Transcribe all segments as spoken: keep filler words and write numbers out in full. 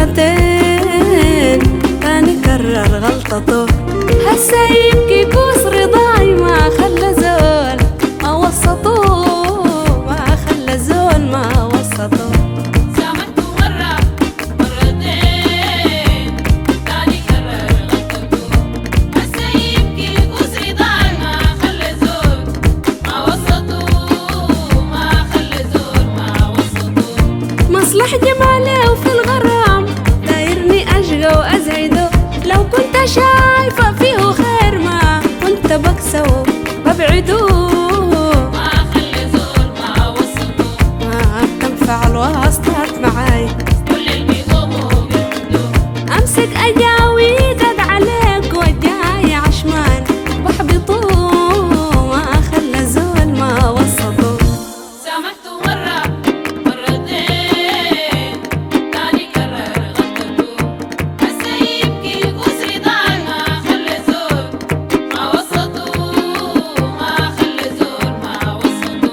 مرتين تاني كرر غلطته. هسا يبكي كوس رضاي ما خلى زول ما وسطه، ما خلى زول ما وسطه. سامحته مرة مرتين تاني كرر غلطته. هسا يبكي كوس رضاي ما خلى زول ما وسطه، ما خلى زول ما وسطه. مصلح جماله وفي الغرام دايرني أشقى وأزعده. لو كنت شايفة فيه خير ما كنت بكسه وببعده. ما خلى زول ما وسطه، ما تنفع الواسطات معاي كل اللي بيقوموا بيعملوه. أمسك أجاويد أد عليك وجاي عشمان واحبطه. ما خلى زول ما وسطه. سامحته مرة مرتين تاني كرر غلطته. هسا يبكي كوس رضاي ما خلى زول ما وسطه، ما خلى زول ما وسطه.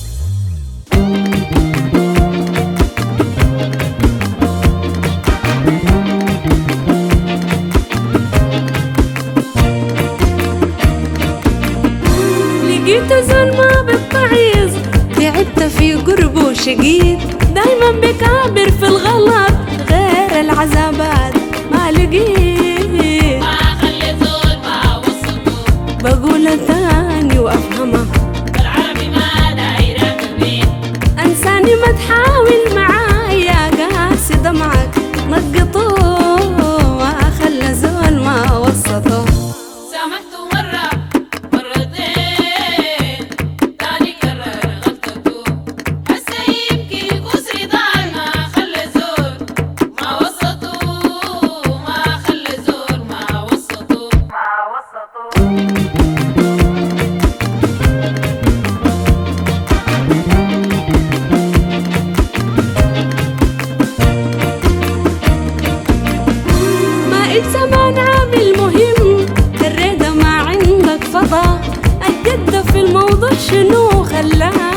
لقيت زول ما بالتعيز، تعبت في قربه وشقيت. دايما بكابر في الغلط غير العذابات ما لقيت. ما خلى زول ما وسطه، بقولها تاني وافهمها بالعربي ما دايرة كبير. انساني ما تحاول معايا قاسي دمعك نقطه. ما خلى زول ما وسطه. سامحته مرة مرتين تاني كرر غلطته. هسا يبكي كوس رضاي ما خلى زول ما وسطه، ما خلى زول ما وسطه. ما زمان عامل مهم الريدة ما عندك فضا. الجد في الموضوع شنو خلاك